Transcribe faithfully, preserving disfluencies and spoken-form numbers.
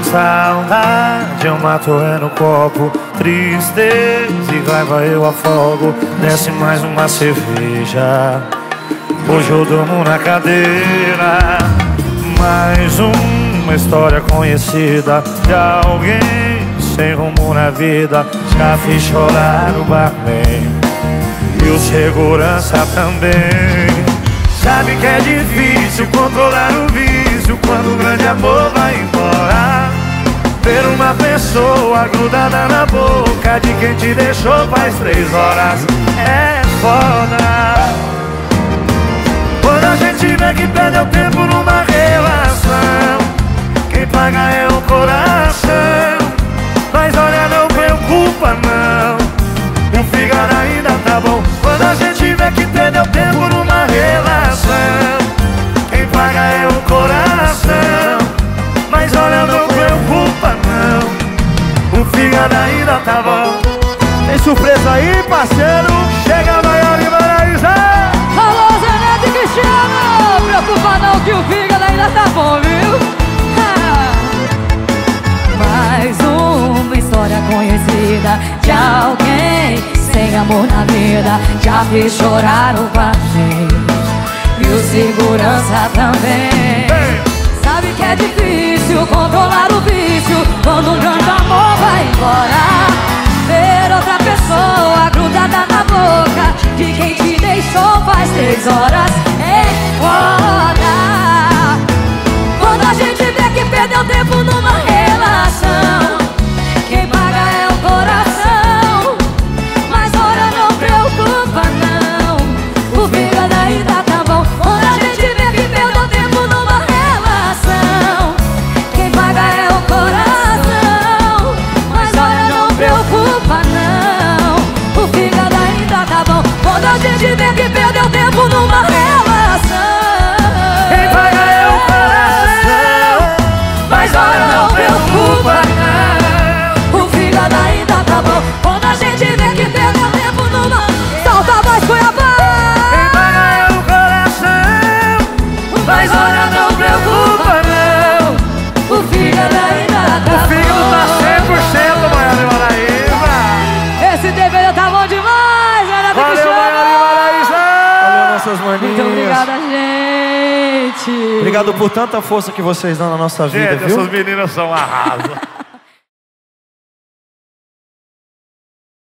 Saudade eu mato é no copo, tristeza e raiva eu afogo. Desce mais uma cerveja, hoje eu durmo na cadeira. Mais uma história conhecida de alguém sem rumo na vida. Já fiz chorar o barman e o segurança também. Sabe que é difícil controlar o vício quando o grande amor vai embora. Ver uma pessoa grudada na boca de quem te deixou faz três horas é foda. Quando a gente vê que perdeu tempo numa relação, quem paga é o coração. Mas olha, não preocupa não, o fígado ainda tá bom. Quando a gente vê que perdeu tempo numa relação, quem paga é o coração. Mas olha, não preocupa não, o fígado ainda tá bom. Tem surpresa aí, parceiro? Chega Maiara e Maraísa. Alô, Zé Neto e Cristiano, preocupa não que o fígado ainda tá bom, viu? Mais uma história conhecida de alguém sem amor na vida. Já fiz chorar o barman e o segurança também. Sabe que é difícil controlar o vício quando um grande amor vai embora. Ver outra pessoa grudada na boca de quem te deixou faz três horas é foda. Quando a gente vê que perdeu tempo numa relação, quem paga é o coração. Mas olha, não preocupa não, o fígado ainda tá bom. Quando a gente vê que perdeu tempo numa relação, quem paga é o coração. Mas olha, não preocupa não, o fígado ainda tá bom. Quando a gente vê que perdeu tempo numa relação, quem paga é o coração. mas olha, não preocupa não, o fígado ainda tá bom. Quando a gente vê que perdeu tempo numa, solta a voz, Cuiabá. Quem paga é o coração. Mas olha, não preocupa não, o fígado ainda tá bom. o fígado tá cem por cento, Maiara e Maraísa. Esse D V D tá bom demais, Zé Neto e Valeu, Cristiano. Maiara e Maraísa. Valeu, nossas maninhas. Muito obrigada, gente. Obrigado por tanta força que vocês dão na nossa vida, Gente, viu? essas meninas são arrasa.